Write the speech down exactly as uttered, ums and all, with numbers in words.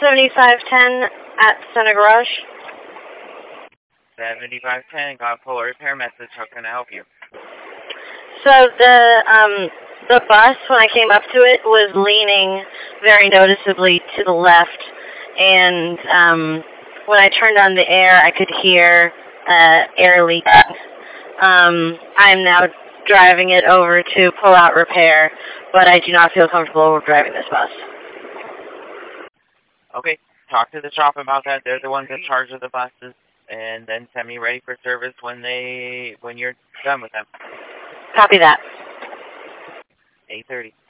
seventy-five ten at Center Garage. seventy-five ten, got a polar repair message. How can I help you? So the um the bus, when I came up to it, was leaning very noticeably to the left, and um, when I turned on the air, I could hear uh, air leak. Um, I'm now driving it over to pull out repair, but I do not feel comfortable driving this bus. Okay, talk to the shop about that. They're the ones in charge of the buses, and then send me ready for service when they when you're done with them. Copy that. eight thirty.